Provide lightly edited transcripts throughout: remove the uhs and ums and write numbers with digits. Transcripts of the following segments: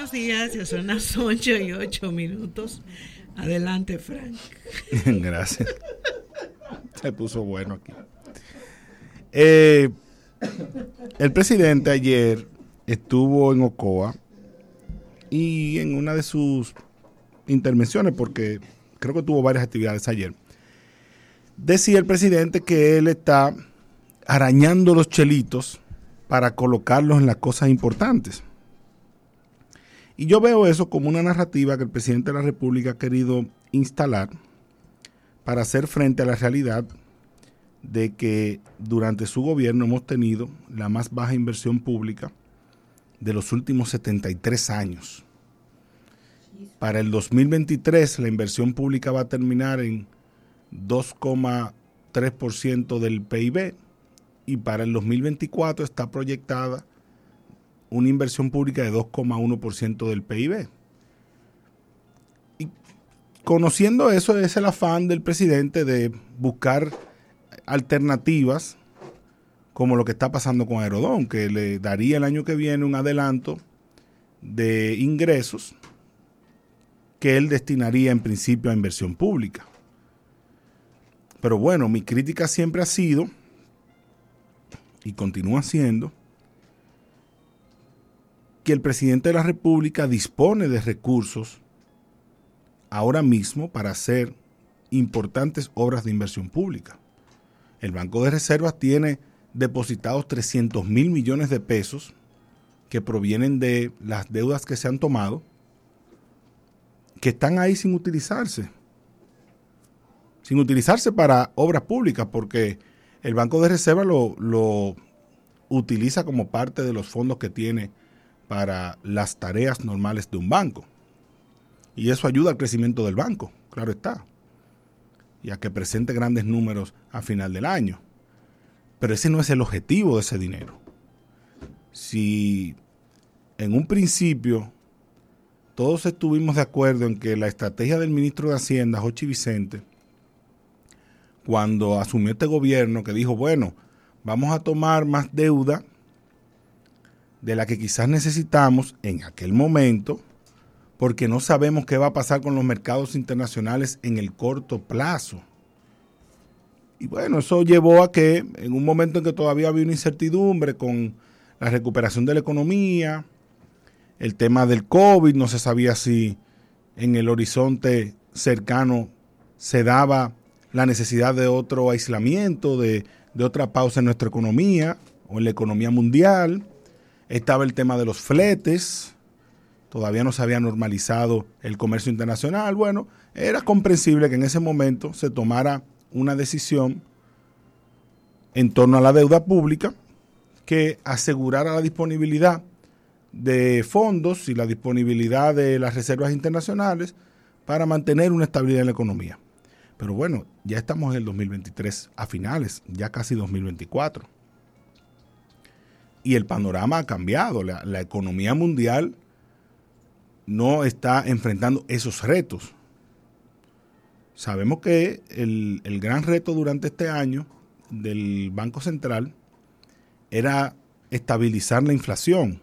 buenos días, ya son las 8:08. Adelante, Frank. Gracias. Se puso bueno aquí. El presidente ayer estuvo en Ocoa y en una de sus intervenciones, porque creo que tuvo varias actividades ayer, decía el presidente que él está arañando los chelitos para colocarlos en las cosas importantes. Y yo veo eso como una narrativa que el presidente de la República ha querido instalar para hacer frente a la realidad de que durante su gobierno hemos tenido la más baja inversión pública de los últimos 73 años. Para el 2023 la inversión pública va a terminar en 2,3% del PIB y para el 2024 está proyectada una inversión pública de 2,1% del PIB. Y conociendo eso, es el afán del presidente de buscar alternativas como lo que está pasando con Aerodón, que le daría el año que viene un adelanto de ingresos que él destinaría en principio a inversión pública. Pero bueno, mi crítica siempre ha sido, y continúa siendo, que el presidente de la República dispone de recursos ahora mismo para hacer importantes obras de inversión pública. El Banco de Reservas tiene depositados 300,000 millones de pesos que provienen de las deudas que se han tomado, que están ahí sin utilizarse para obras públicas, porque el Banco de Reserva lo utiliza como parte de los fondos que tiene para las tareas normales de un banco. Y eso ayuda al crecimiento del banco, claro está, y a que presente grandes números a final del año. Pero ese no es el objetivo de ese dinero. Si en un principio todos estuvimos de acuerdo en que la estrategia del ministro de Hacienda, Jochi Vicente, cuando asumió este gobierno, que dijo, bueno, vamos a tomar más deuda de la que quizás necesitamos en aquel momento, porque no sabemos qué va a pasar con los mercados internacionales en el corto plazo. Y bueno, eso llevó a que en un momento en que todavía había una incertidumbre con la recuperación de la economía, el tema del COVID, no se sabía si en el horizonte cercano se daba la necesidad de otro aislamiento, de otra pausa en nuestra economía o en la economía mundial. Estaba el tema de los fletes, todavía no se había normalizado el comercio internacional. Bueno, era comprensible que en ese momento se tomara una decisión en torno a la deuda pública que asegurara la disponibilidad de fondos y la disponibilidad de las reservas internacionales para mantener una estabilidad en la economía. Pero bueno, ya estamos en el 2023 a finales, ya casi 2024. Y el panorama ha cambiado. La economía mundial no está enfrentando esos retos. Sabemos que el gran reto durante este año del Banco Central era estabilizar la inflación.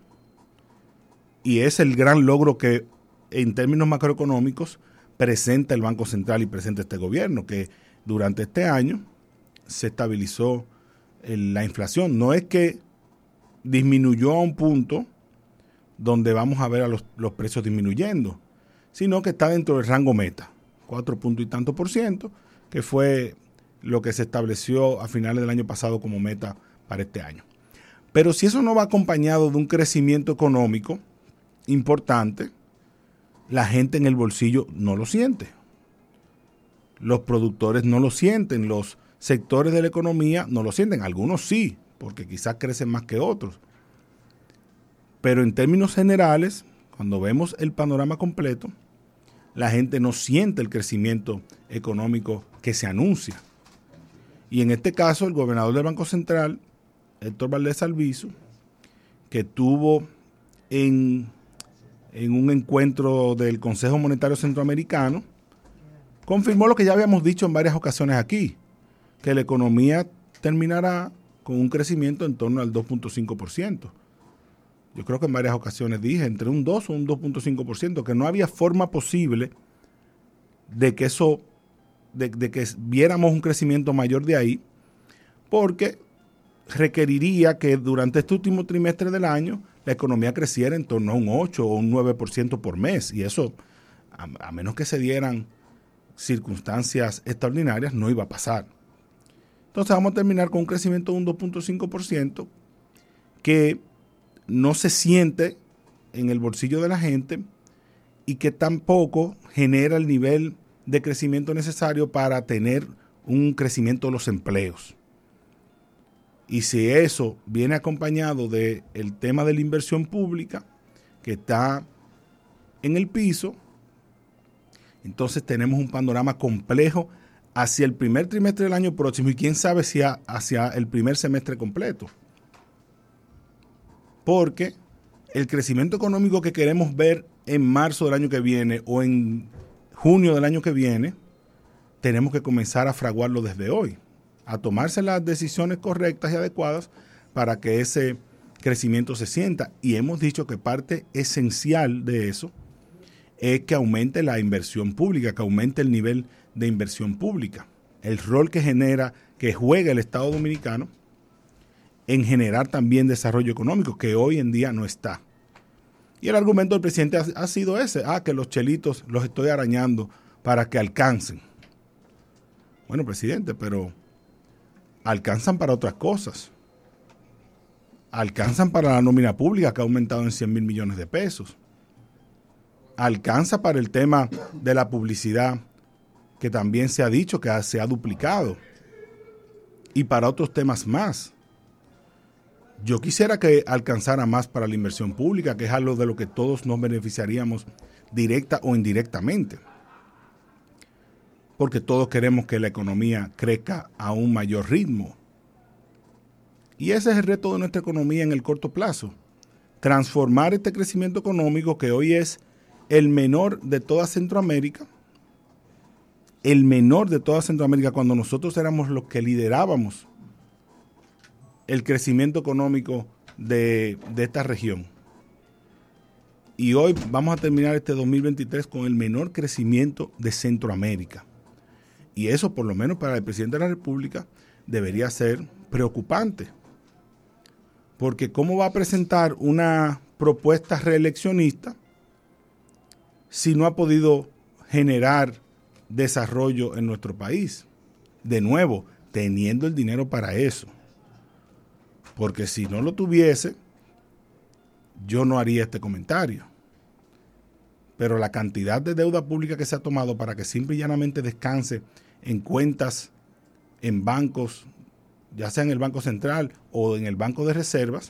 Y es el gran logro que en términos macroeconómicos presenta el Banco Central y presenta este gobierno, que durante este año se estabilizó la inflación. No es que disminuyó a un punto donde vamos a ver a los precios disminuyendo, sino que está dentro del rango meta, 4 puntos y tanto por ciento, que fue lo que se estableció a finales del año pasado como meta para este año. Pero si eso no va acompañado de un crecimiento económico importante, la gente en el bolsillo no lo siente. Los productores no lo sienten, los sectores de la economía no lo sienten. Algunos sí, porque quizás crecen más que otros. Pero en términos generales, cuando vemos el panorama completo, la gente no siente el crecimiento económico que se anuncia. Y en este caso, el gobernador del Banco Central, Héctor Valdés Albizu, que tuvo en un encuentro del Consejo Monetario Centroamericano, confirmó lo que ya habíamos dicho en varias ocasiones aquí, que la economía terminará con un crecimiento en torno al 2.5%. yo creo que en varias ocasiones dije, entre un 2 o un 2.5%, que no había forma posible de que eso, de que viéramos un crecimiento mayor de ahí, porque requeriría que durante este último trimestre del año la economía creciera en torno a un 8 o un 9% por mes, y eso, a menos que se dieran circunstancias extraordinarias, no iba a pasar. Entonces vamos a terminar con un crecimiento de un 2.5% que no se siente en el bolsillo de la gente y que tampoco genera el nivel de crecimiento necesario para tener un crecimiento de los empleos. Y si eso viene acompañado del tema de la inversión pública, que está en el piso, entonces tenemos un panorama complejo hacia el primer trimestre del año próximo y quién sabe si hacia el primer semestre completo. Porque el crecimiento económico que queremos ver en marzo del año que viene o en junio del año que viene, tenemos que comenzar a fraguarlo desde hoy, a tomarse las decisiones correctas y adecuadas para que ese crecimiento se sienta. Y hemos dicho que parte esencial de eso es que aumente la inversión pública, que aumente el nivel de inversión pública, el rol que juega el Estado Dominicano en generar también desarrollo económico, que hoy en día no está. Y el argumento del presidente ha sido ese, que los chelitos los estoy arañando para que alcancen. Bueno, presidente, pero alcanzan para otras cosas. Alcanzan para la nómina pública, que ha aumentado en 100 mil millones de pesos. Alcanza para el tema de la publicidad, que también se ha dicho que se ha duplicado. Y para otros temas más. Yo quisiera que alcanzara más para la inversión pública, que es algo de lo que todos nos beneficiaríamos directa o indirectamente. Porque todos queremos que la economía crezca a un mayor ritmo. Y ese es el reto de nuestra economía en el corto plazo. Transformar este crecimiento económico que hoy es el menor de toda Centroamérica. El menor de toda Centroamérica cuando nosotros éramos los que liderábamos el crecimiento económico de esta región. Y hoy vamos a terminar este 2023 con el menor crecimiento de Centroamérica. Y eso, por lo menos para el presidente de la República, debería ser preocupante. Porque ¿cómo va a presentar una propuesta reeleccionista si no ha podido generar desarrollo en nuestro país? De nuevo, teniendo el dinero para eso. Porque si no lo tuviese, yo no haría este comentario. Pero la cantidad de deuda pública que se ha tomado para que simple y llanamente descanse en cuentas, en bancos, ya sea en el Banco Central o en el Banco de Reservas,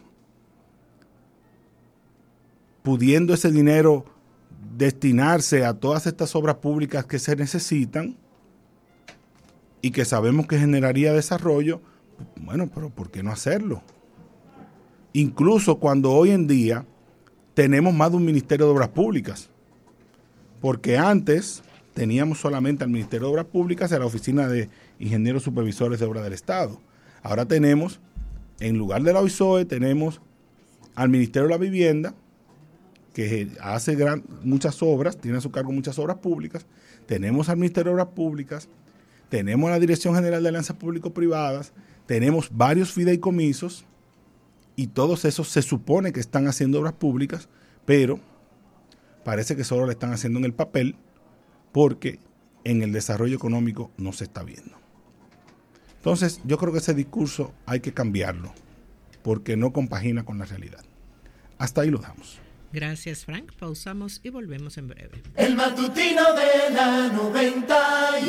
pudiendo ese dinero destinarse a todas estas obras públicas que se necesitan y que sabemos que generaría desarrollo, bueno, pero ¿por qué no hacerlo? Incluso cuando hoy en día tenemos más de un Ministerio de Obras Públicas, porque antes teníamos solamente al Ministerio de Obras Públicas y a la Oficina de Ingenieros Supervisores de Obras del Estado. Ahora tenemos, en lugar de la OISOE, tenemos al Ministerio de la Vivienda, que hace muchas obras, tiene a su cargo muchas obras públicas. Tenemos al Ministerio de Obras Públicas, tenemos la Dirección General de Alianzas Público-Privadas, tenemos varios fideicomisos, y todos esos se supone que están haciendo obras públicas, pero parece que solo lo están haciendo en el papel, porque en el desarrollo económico no se está viendo. Entonces, yo creo que ese discurso hay que cambiarlo, porque no compagina con la realidad. Hasta ahí lo dejamos. Gracias, Frank. Pausamos y volvemos en breve. El matutino de la 90.